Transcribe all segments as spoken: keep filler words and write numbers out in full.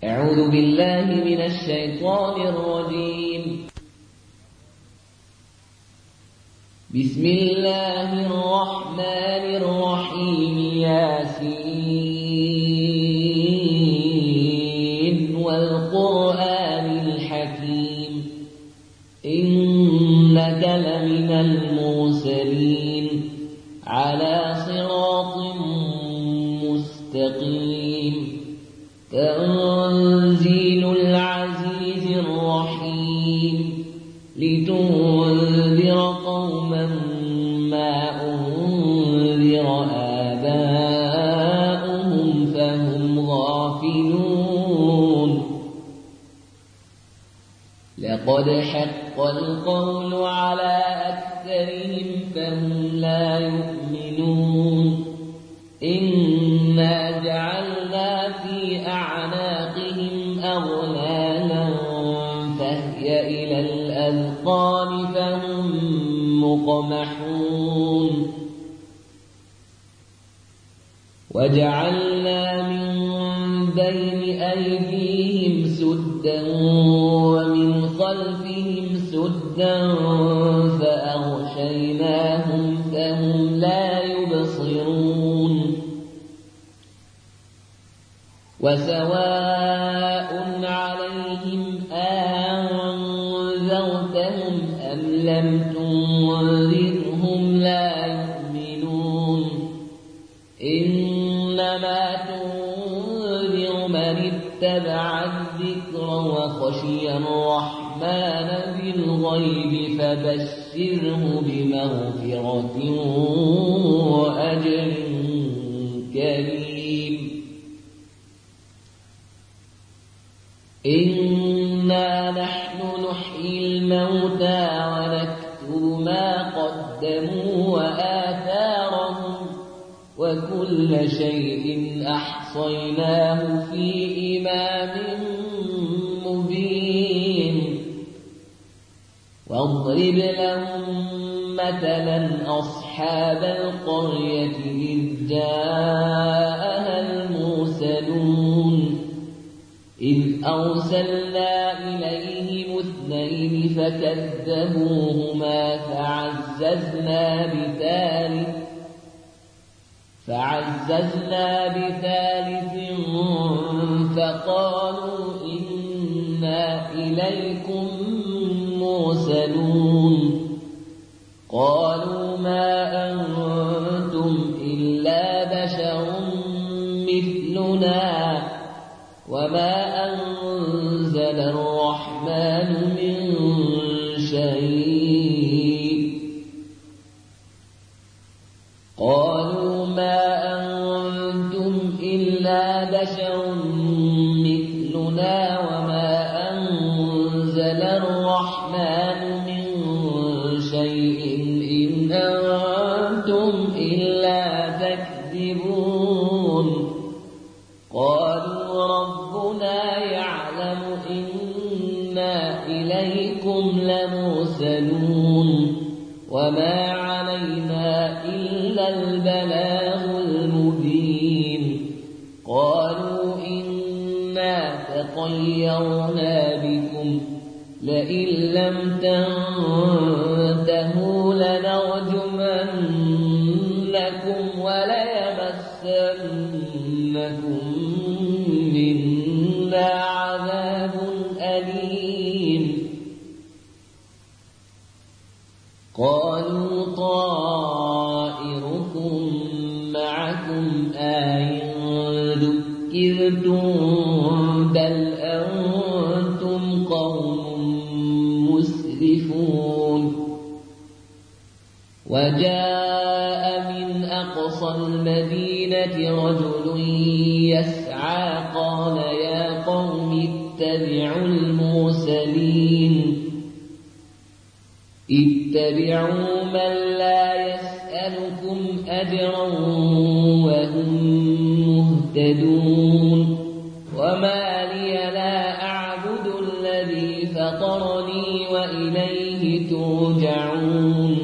أعوذ بالله من الشيطان الرجيم. بسم الله الرحمن الرحيم. ياسين والقرآن الحكيم إنك لمن المرسلين على صراط مستقيم. تنزيل العزيز الرحيم لتنذر قوما ما أنذر آباؤهم فهم غافلون. لقد حق القول على أكثرهم فهم لا يؤمنون. إنا جعلنا في أعناقهم أغلالا فهي إلى الأذقان فهم مقمحون. وجعلنا من بين أيديهم سدا ومن خلفهم سدا فأغشيناهم فهم لا يبصرون. وسواء عليهم أنذرتهم أم لم تنذرهم لا يؤمنون. إنما تنذر من اتبع الذكر وخشي الرحمن بالغيب فبشره بمغفرة وأجر كريم. إنا نحن نحيي الموتى ونكتب ما قدموا وآثارهم وكل شيء أحصيناه في إمام مبين. واضرب لهم مثلا أصحاب القرية إذ جاءها المرسلون إذ أرسلنا إليهم اثنين فكذبوهما فعززنا بثالث فعززنا بثالث فقالوا إنا إليكم مرسلون. قالوا ما أنتم إلا بشر مثلنا وما أنزل الرحمن من شيء. قالوا ما أنتم إلا بشر مثلنا وما أنزل الرحمن من شيء إن أنتم إلا تكذبون. قالوا ربنا يعلم إنا إليكم لمرسلون وما علينا إلا البلاغ المبين. قالوا إنا تطيرنا بكم لئن لم تنتهوا لنرجمنكم وليمسنكم منا عذاب أليم. قالوا طائركم معكم أئن ذكرتم بل أنتم قوم مسرفون. وجاء من أقصى المدينة رجل يسعى قال يا قوم اتبعوا المرسلين اتبعوا من لا يسألكم أجرا وهم مهتدون. وما لي لا أعبد الذي فطرني وإليه ترجعون.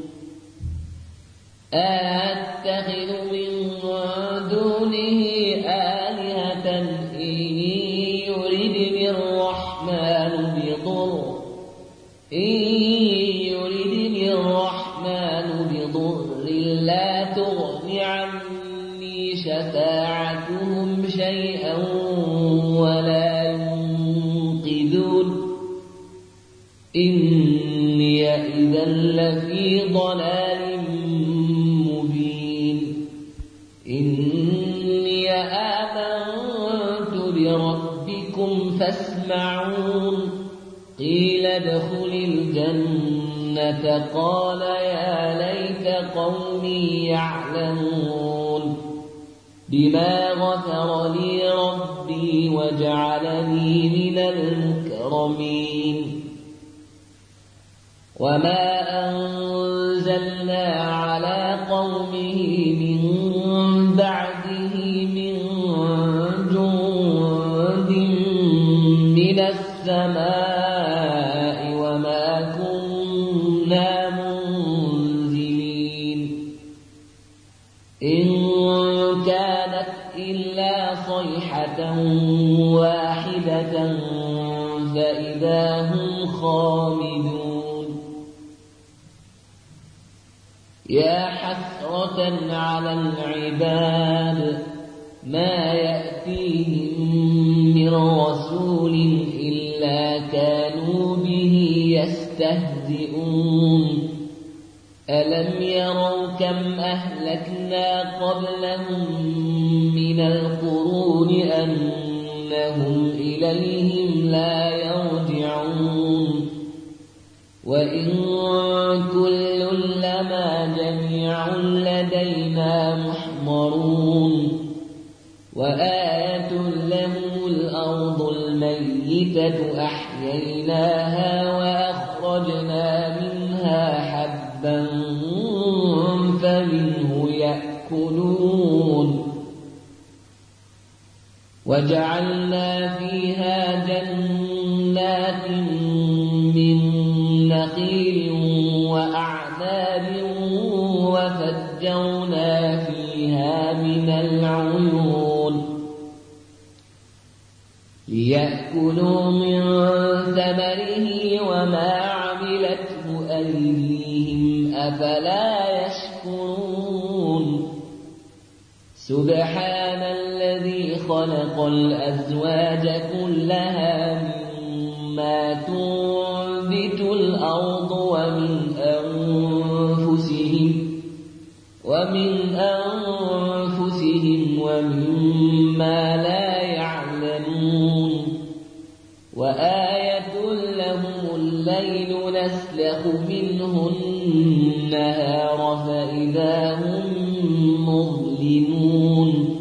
أتخذ من دونه آلهة إن يردني الرحمن بضر إن يردني الرحمن بضر لا تغن عني شفاعتهم شيئا ولا ينقذون إني إذا لفي ضلال مبين إني آمنت بربكم فاسمعون قيل ادخل الجنة قال يا ليت قومي يعلمون بما غفر لي ربي وجعلني من المكرمين وما أنزلنا على قومه من بعده من جند من السماء وما كنا منزلين إن كانت إلا صيحة واحدة فإذا هم خامدون يا حسرة على العباد ما يأتيهم من رسول إلا كانوا به يستهزئون ألم يروا كم أهلكنا قبلهم من القرون أنهم إليهم لا يرجعون وإن كل لما جميع لدينا محضرون وآية لهم الأرض الميتة أحييناها وأخرجنا منها حبا فمنه يأكلون وجعلنا فيها جنات من نخيل وأعناب وفجرنا فيها من العيون ليأكلوا من ثمره وما عملته أيديهم أفلا يشكرون سبحان الذي خلق الأزواج كلها مما تنبت الأرض ومن أنفسهم ومن أنفسهم ومما لا يعلمون وآية لهم الليل نسلخ منه النهار فإذا هم مظلمون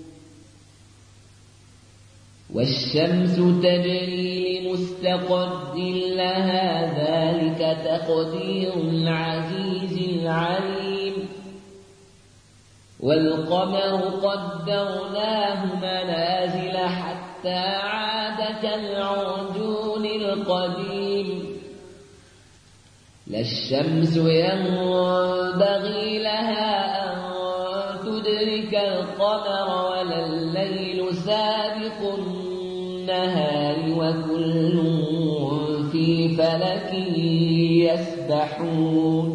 والشمس تجري لمستقر لها ذلك تقدير العزيز العليم والقمر قدرناه منازل حتى عاد كالعرجون القديم لا الشمس ينبغي لها أن تدرك القمر ولا الليل سابق النهار وكل في فلك يسبحون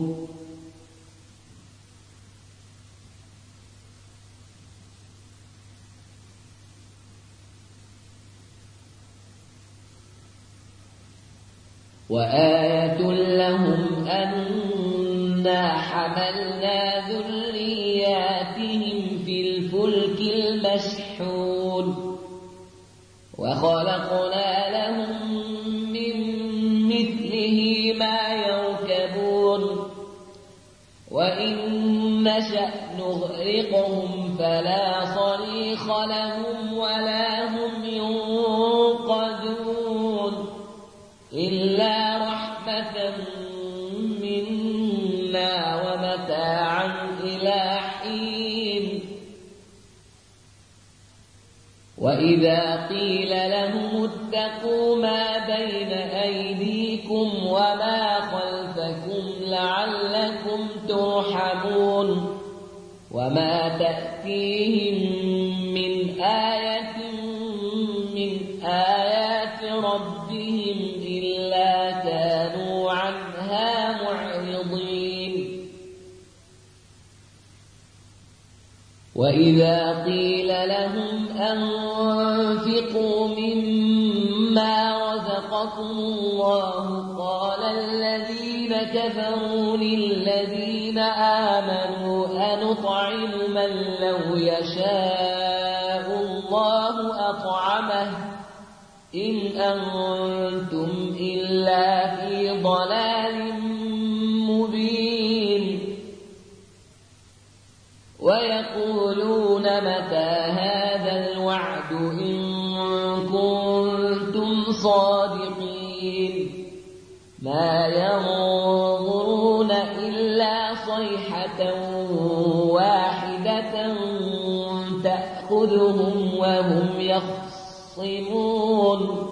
وآية لهم أنا حملنا ذرياتهم في الفلك المشحون وخلقنا لهم من مثله ما يركبون وإن نشأ نغرقهم فلا صريخ لهم ولا هم ينقذون إلا رحمة منا ومتاعا إلى حين وإذا قيل لهم اتقوا ما بين أيديكم وما خلفكم لعلكم ترحمون وما تأتيهم من آية من آيات ربهم إلا كانوا عنها معرضين وإذا قيل لهم أنفقوا مما رزقكم الله قال الذين كفروا للذين آمنوا أنطعم من لو يشاء الله أطعمه إن أنتم إلا في ضلال مبين ويقولون متى هذا الوعد إن كنتم صادقين ما ينظرون إلا صيحة واحدة تأخذهم وهم يخصمون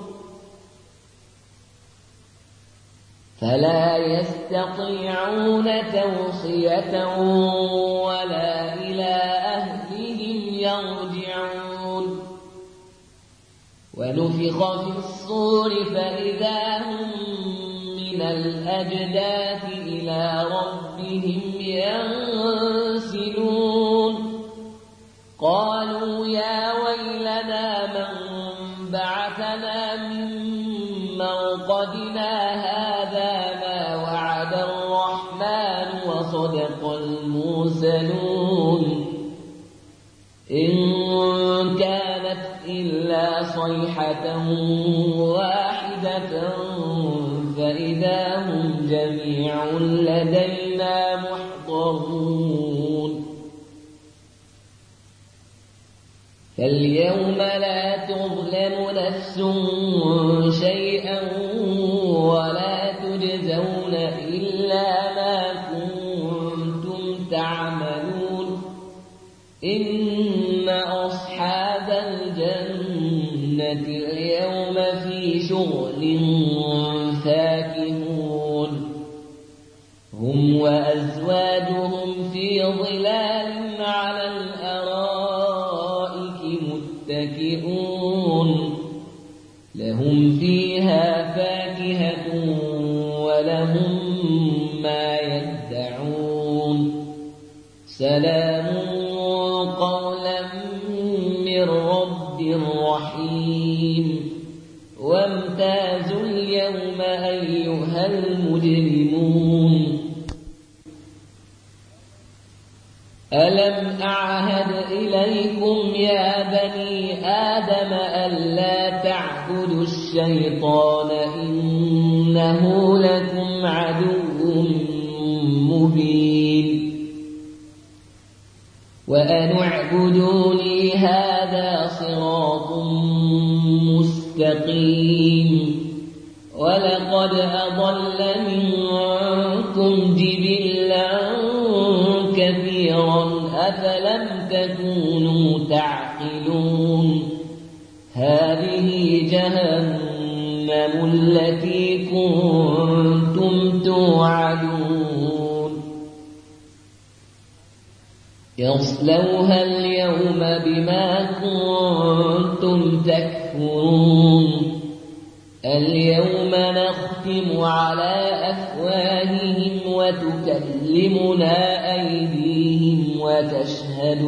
فلا يستطيعون توصية ولا إلى أهلهم يرجعون ونفخ في الصور فإذا هم من الأجداث إلى ربهم ينسلون قالوا يا ويلنا من بعثنا من مرقدنا هذا ما وعد الرحمن وصدق المرسلون إن كانت إلا صيحة واحدة فإذا هم جميع لدينا محضرون فاليوم لا تظلم نفس شيئا ولا تجزون إلا ما كنتم تعملون إن أصحاب الجنة اليوم في شغل فاكهون هم وأزواجهم في ظلال على الأرائك متكئون لهم فيها فاكهة ولهم ما يدعون سلام قولا من رب رحيم وامتازوا اليوم أيها المجرمون ألم أعهد إليكم يا بني آدم ألا تعبدوا الشيطان إنه لكم عدو مبين وأن اعبدوني هذا صراط مستقيم ولقد أضل منكم جبلا كثيرا أفلم تكونوا تعقلون هذه جهنم التي كنتم توعدون يصلوها اليوم بما كنتم تكفرون اليوم نختم على أفواههم وتكلمنا أيديهم وتشهد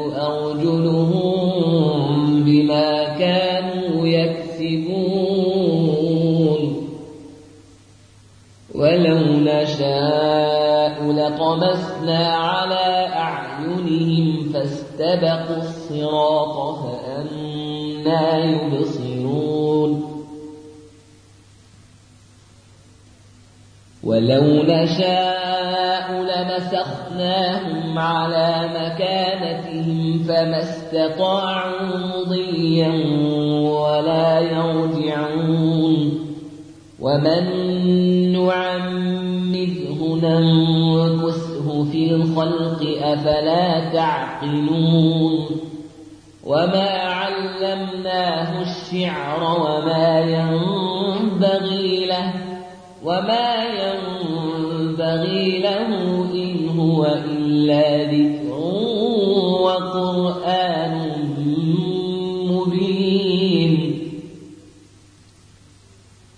أرجلهم بما كانوا يكسبون ولو نشاء لطمسنا على أعينهم فاستبقوا الصراط فأنى يبصرون ولو نشاء لمسخناهم على مكانتهم فما استطاعوا مضيا ولا يرجعون ومن نعمره ننكسه في الخلق أفلا تعقلون وما علمناه الشعر وما ينبغي له وما ينبغي له إن هو إلا ذكر وقرآن مبين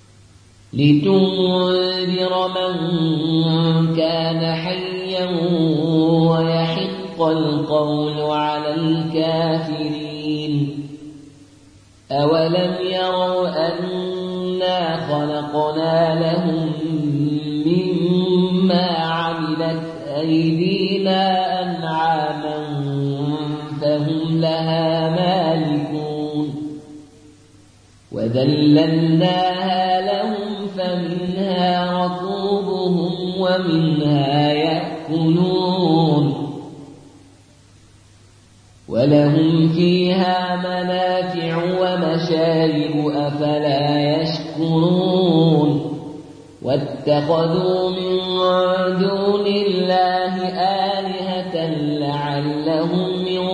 لتنذر من كان حيا ويحق القول على الكافرين أولم يروا أنا خلقنا لهم مما عملت أيدينا أنعاما فهم لها مالكون وذللناها لهم فمنها ركوبهم ومنها يأكلون ولهم فيها منافع ومشارب أفلا يشكرون واتخذوا من دون الله آلهة لعلهم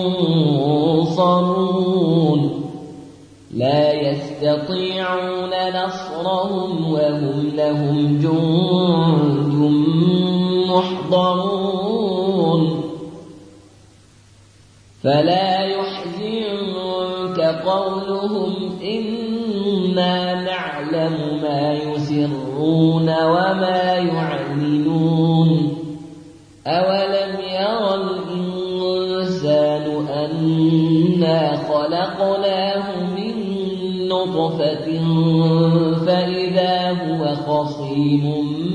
ينصرون لا يستطيعون نصرهم وهم لهم جند محضرون فلا يحزنك قولهم إنا نعلم ما يسرون وما يعلنون أولم يرى الإنسان أنا خلقناه من نطفة فإذا هو خصيم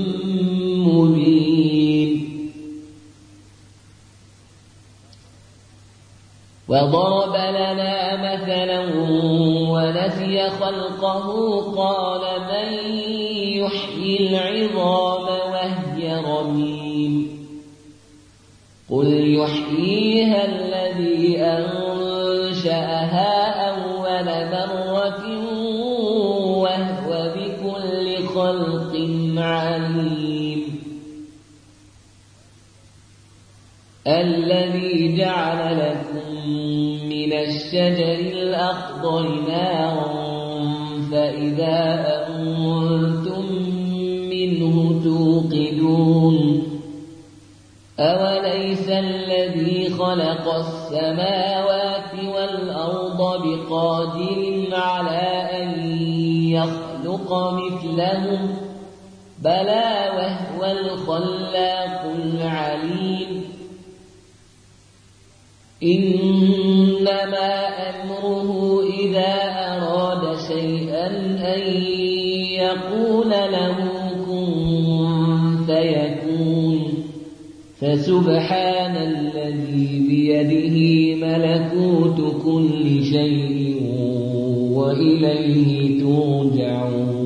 مبين وضرب لنا مثلا ونسي خلقه قال من يحيي العظام وهي رميم قل يحييها الذي أنشأها أول مرة وهو بكل خلق عليم الذي جعل لكم من الشجر الأخضر نارا فإذا أنتم منه توقدون أوليس الذي خلق السماوات والأرض بقادر على أن يخلق مثلهم بلى وهو الخلاق العليم إنما أمره إذا أراد شيئا أن يقول له كن فيكون فسبحان الذي بيده ملكوت كل شيء وإليه ترجعون